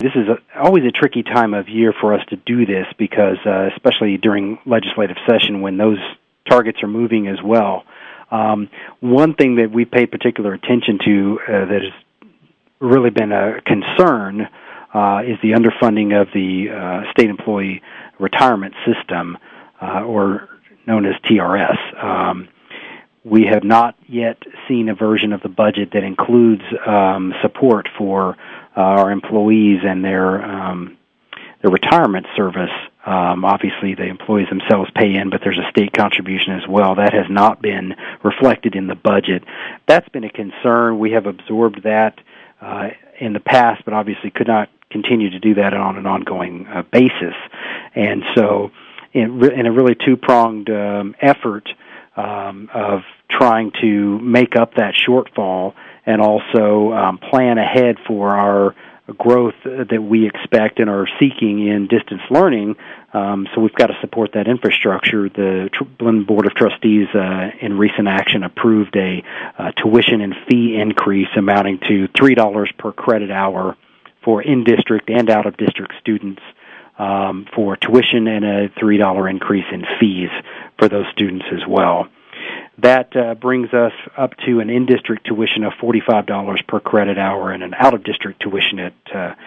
this is always a tricky time of year for us to do this because, especially during legislative session when those targets are moving as well. One thing that we pay particular attention to that has really been a concern is the underfunding of the state employee retirement system, or known as TRS. We have not yet seen a version of the budget that includes support for our employees and their retirement service. Obviously, the employees themselves pay in, but there's a state contribution as well. That has not been reflected in the budget. That's been a concern. We have absorbed that in the past, but obviously could not continue to do that on an ongoing basis. And so in a really two-pronged effort of trying to make up that shortfall and also plan ahead for our growth that we expect and are seeking in distance learning, so we've got to support that infrastructure. The Blinn Board of Trustees in recent action approved a tuition and fee increase amounting to $3 per credit hour for in-district and out-of-district students for tuition, and a $3 increase in fees for those students as well. That brings us up to an in-district tuition of $45 per credit hour and an out-of-district tuition at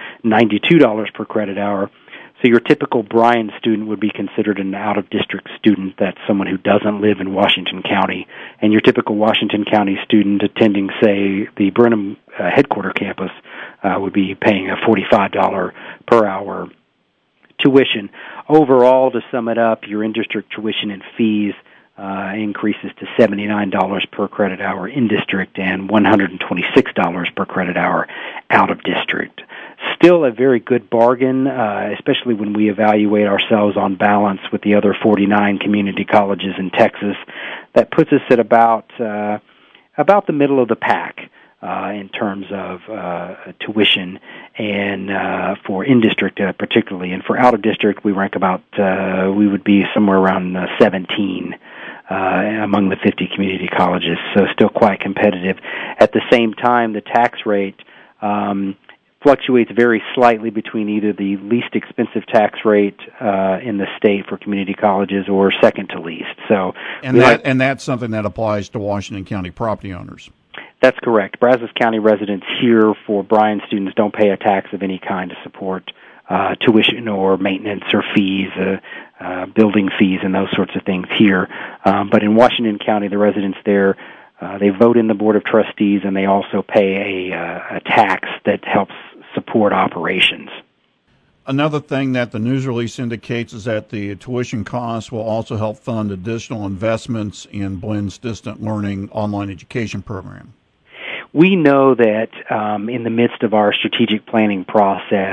$92 per credit hour. So your typical Bryan student would be considered an out-of-district student. That's someone who doesn't live in Washington County. And your typical Washington County student attending, say, the Brenham headquarter campus would be paying a $45 per hour tuition. Overall, to sum it up, your in-district tuition and fees increases to $79 per credit hour in district and $126 per credit hour out of district. Still a very good bargain, especially when we evaluate ourselves on balance with the other 49 community colleges in Texas. That puts us at about the middle of the pack in terms of tuition, and for in-district particularly. And for out-of-district, we rank about, we would be somewhere around 17 among the 50 community colleges, so still quite competitive. At the same time, the tax rate fluctuates very slightly between either the least expensive tax rate in the state for community colleges or second to least. So, and that's something that applies to Washington County property owners. That's correct. Brazos County residents here for Bryan students don't pay a tax of any kind to support tuition or maintenance or fees, building fees and those sorts of things here. But in Washington County, the residents there, they vote in the Board of Trustees, and they also pay a tax that helps support operations. Another thing that the news release indicates is that the tuition costs will also help fund additional investments in Blinn's distant learning online education program. We know that in the midst of our strategic planning process,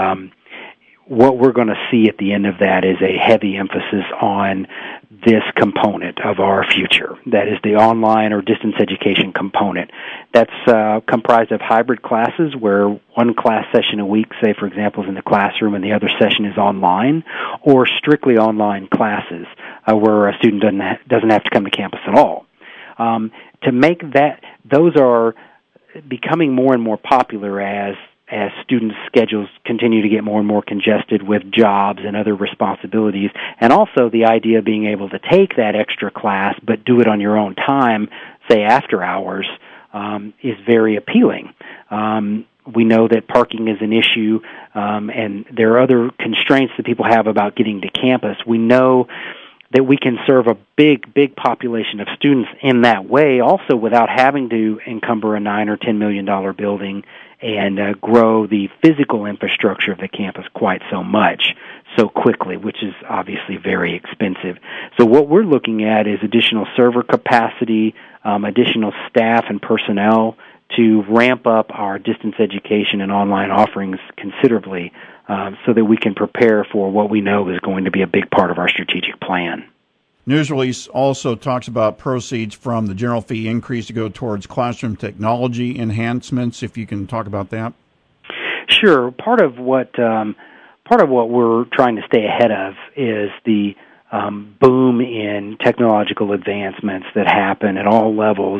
what we're going to see at the end of that is a heavy emphasis on this component of our future. That is the online or distance education component. That's comprised of hybrid classes where one class session a week, say, for example, is in the classroom and the other session is online, or strictly online classes where a student doesn't have to come to campus at all. To make that, those are becoming more and more popular as students' schedules continue to get more and more congested with jobs and other responsibilities, and also the idea of being able to take that extra class but do it on your own time, say after hours, is very appealing. We know that parking is an issue, and there are other constraints that people have about getting to campus. We know that we can serve a big population of students in that way, also without having to encumber a $9 or $10 million building and grow the physical infrastructure of the campus quite so much so quickly, which is obviously very expensive. So what we're looking at is additional server capacity, additional staff and personnel to ramp up our distance education and online offerings considerably, so that we can prepare for what we know is going to be a big part of our strategic plan. News release also talks about proceeds from the general fee increase to go towards classroom technology enhancements. If you can talk about that. Sure. Part of what we're trying to stay ahead of is the boom in technological advancements that happen at all levels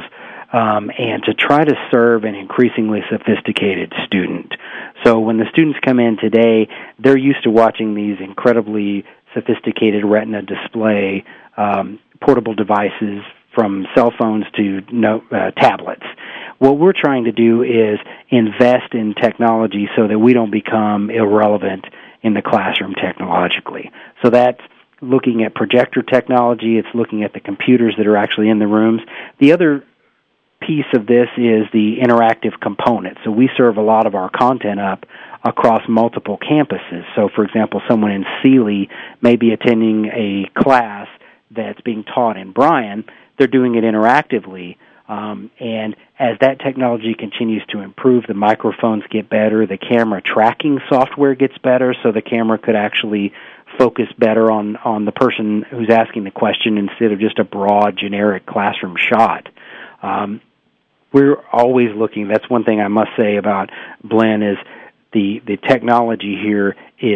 and to try to serve an increasingly sophisticated student. So when the students come in today, they're used to watching these incredibly sophisticated retina display portable devices from cell phones to tablets. What we're trying to do is invest in technology so that we don't become irrelevant in the classroom technologically. So that's looking at projector technology, it's looking at the computers that are actually in the rooms. The other piece of this is the interactive component. So we serve a lot of our content up across multiple campuses. So, for example, someone in Sealy may be attending a class that's being taught in Bryan. They're doing it interactively. And as that technology continues to improve, the microphones get better, the camera tracking software gets better, so the camera could actually focus better on the person who's asking the question instead of just a broad, generic classroom shot. We're always looking. That's one thing I must say about Blinn is the technology here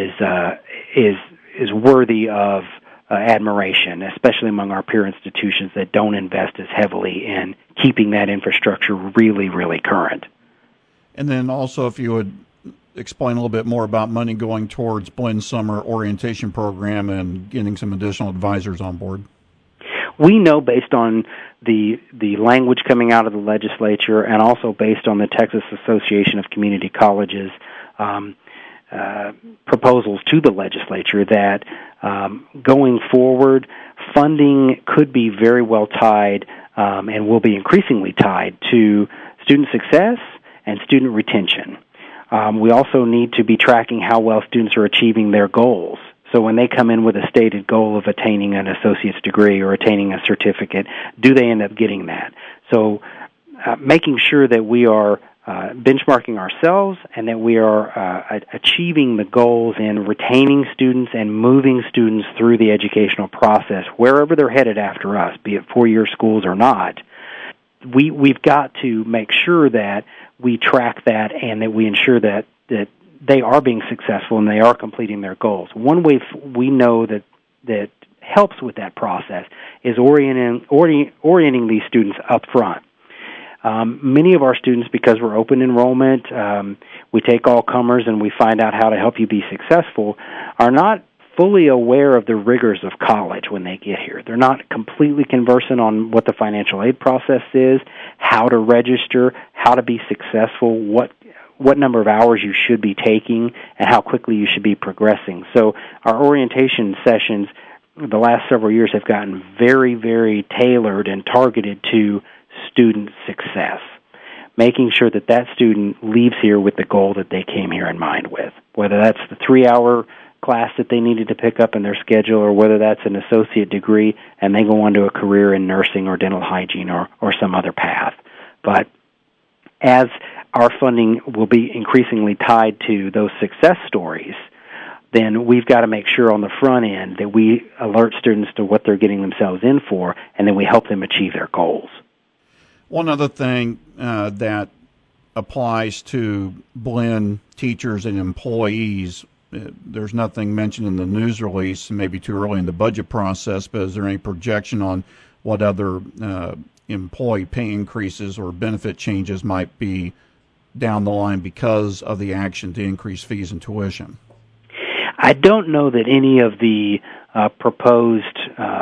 is worthy of admiration, especially among our peer institutions that don't invest as heavily in keeping that infrastructure really, really current. And then also, if you would explain a little bit more about money going towards Blinn Summer Orientation Program and getting some additional advisors on board. We know based on the language coming out of the legislature and also based on the Texas Association of Community Colleges proposals to the legislature that going forward, funding could be very well tied and will be increasingly tied to student success and student retention. We also need to be tracking how well students are achieving their goals. So when they come in with a stated goal of attaining an associate's degree or attaining a certificate, do they end up getting that? So making sure that we are benchmarking ourselves and that we are achieving the goals in retaining students and moving students through the educational process, wherever they're headed after us, be it four-year schools or not. We've got to make sure that we track that and that we ensure that they are being successful and they are completing their goals. One way we know that helps with that process is orienting these students up front. Many of our students, because we're open enrollment, we take all comers and we find out how to help you be successful, are not fully aware of the rigors of college when they get here. They're not completely conversant on what the financial aid process is, how to register, how to be successful, what number of hours you should be taking, and how quickly you should be progressing. So our orientation sessions the last several years have gotten very, very tailored and targeted to student success, making sure that that student leaves here with the goal that they came here in mind with, whether that's the 3-hour class that they needed to pick up in their schedule or whether that's an associate degree and they go on to a career in nursing or dental hygiene or some other path. But as our funding will be increasingly tied to those success stories, then we've got to make sure on the front end that we alert students to what they're getting themselves in for and then we help them achieve their goals. One other thing that applies to Blinn teachers and employees, there's nothing mentioned in the news release, maybe too early in the budget process, but is there any projection on what other employee pay increases or benefit changes might be down the line because of the action to increase fees and tuition? I don't know that any of the proposed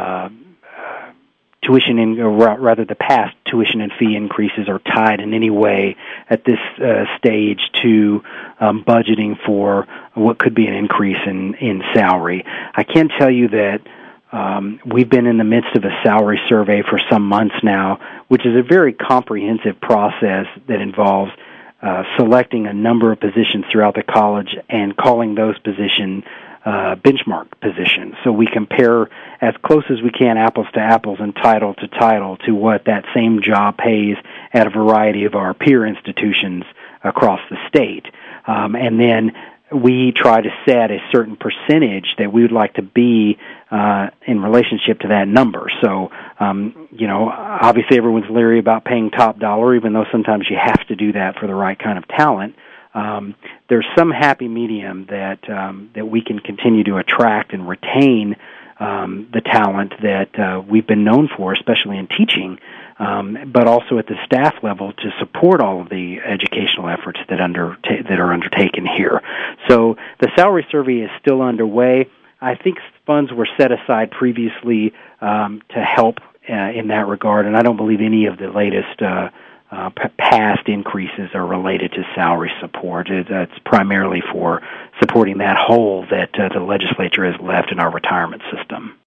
the past tuition and fee increases are tied in any way at this stage to budgeting for what could be an increase in salary. I can tell you that we've been in the midst of a salary survey for some months now, which is a very comprehensive process that involves selecting a number of positions throughout the college and calling those positions benchmark positions. So we compare as close as we can, apples to apples and title to title, to what that same job pays at a variety of our peer institutions across the state. And then we try to set a certain percentage that we would like to be in relationship to that number. So, obviously everyone's leery about paying top dollar, even though sometimes you have to do that for the right kind of talent. There's some happy medium that we can continue to attract and retain the talent that we've been known for, especially in teaching, but also at the staff level to support all of the educational efforts that are undertaken here. So the salary survey is still underway. I think funds were set aside previously to help in that regard, and I don't believe any of the latest past increases are related to salary support. It's primarily for supporting that hole that the legislature has left in our retirement system.